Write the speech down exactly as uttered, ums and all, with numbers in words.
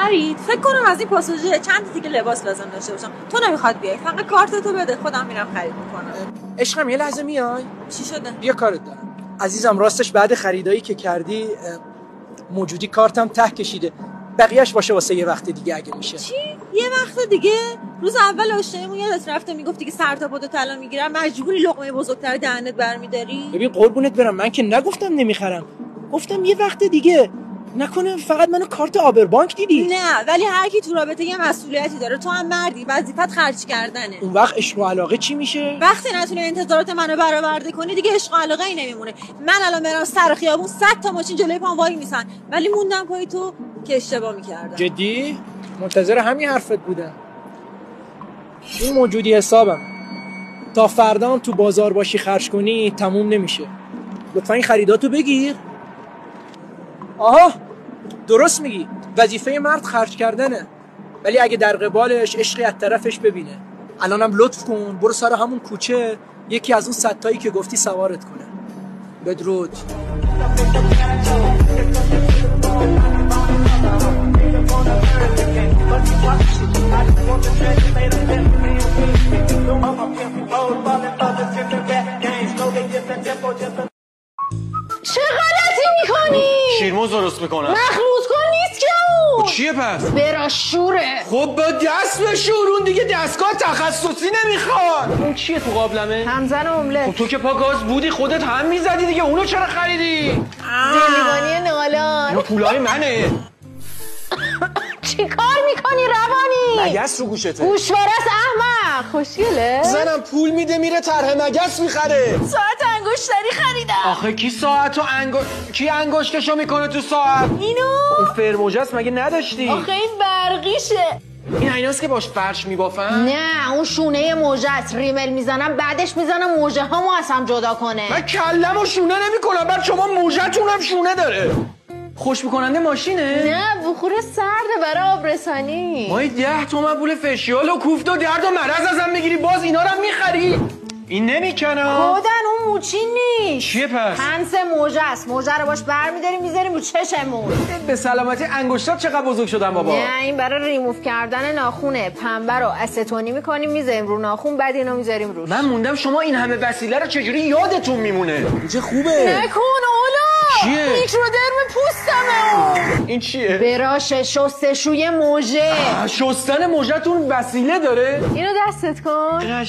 فرید فکر کنم از این پاساژ چند دیگه لباس لازم داشته باشم. تو نمیخواد بیای، فقط کارتتو بده، خودم میرم خرید میکنم. عشقم یه لحظه میای؟ چی شده؟ بیا کارت دارم. عزیزم راستش بعد خریدایی که کردی موجودی کارتم ته کشیده، بقیه‌اش باشه واسه یه وقت دیگه اگه میشه. چی؟ یه وقت دیگه؟ روز اول آشناییمون یادت رفته میگفتی که سر تا پا طلا میگیرم، مجبوری لقمه بزرگتر دهنت برمیداری؟ ببین قربونت برم، من که نگفتم نمیخرم، گفتم یه وقت دیگه. نکنه فقط منو کارت آبربانک دیدی؟ نه، ولی هر کی تو رابطه یه مسئولیتی داره. تو هم مردی، وظیفت خرج کردنه. اون وقت عشق و علاقه چی میشه؟ وقتی نتونی انتظارات منو برآورده کنی دیگه عشق و علاقه ای نمیمونه. من الان برام سر خیابون صد تا ماشین جلوی پام وای میسن، ولی موندم پای تو که اشتباه میکردم. جدی؟ منتظر همین حرفت بودم. این موجودی حسابم تا فردا تو بازار باشی خرج کنی تموم نمیشه. لطفا این خریداتو بگیر. آها درست میگی، وظیفه مرد خرج کردنه، ولی اگه در قبالش عشقی از طرفش ببینه. الانم لطف کن برو سر همون کوچه یکی از اون صدتایی که گفتی سوارت کنه. بدرود. چه غلطی میکنی؟ شیرموز درست میکنم. مخلوط کن نیست که اون چیه پس؟ براشوره. خب با دست بشورون دیگه، دستگاه تخصصی نمیخواد. اون چیه تو قابلمه؟ همزن املت. خب تو که پا گاز بودی خودت هم میزدی دیگه، اونو چرا خریدی؟ زندگانی نالان. اینو پولای منه. چی کار میکنی روانی؟ مگس رو گوشته. گوشوارس احمق. خوشگله؟ زنم پول میده میره طرح مگس میخره. ساعت انگشتری خریدم. آخه کی ساعت و انگو... کی انگشتشو میکنه تو ساعت؟ اینو؟ اون فرموجست مگه نداشتی؟ آخه این برقیشه. این ایناست که باش فرش میبافن؟ نه اون شونه موجه است. ریمل میزنم بعدش میزنم موجه هامو از هم جدا کنه. من کلم و شونه نمیکنم، بعد شما موجه‌تونم شونه داره. خوش میکننده ماشینه؟ نه بخور سرده برای آبرسانی. مایی ده تومن پول فشیال و کوفت و درد و مرض ازم میگیری، باز اینا رو هم میخری؟ این نمیکنه. خودن اون موچین نیست. چیه پس؟ پنس موجه است. موجه رو باش برمیداریم میذاریم رو چشمون. به سلامتی انگشتات چقدر بزرگ شدن بابا. نه این برای ریموف کردن ناخونه. پنبه رو استونی میکنیم میذاریم رو ناخون، بعد اینو میذاریم روش. من موندم شما این همه وسیله رو چجوری یادتون میمونه؟ چه خوبه. نکن اولا. چیه؟ میکرودرم پوستمه. این چیه؟ براش شستشوی موجه. شستن موجه‌تون وسیله داره؟ اینو دستت کن.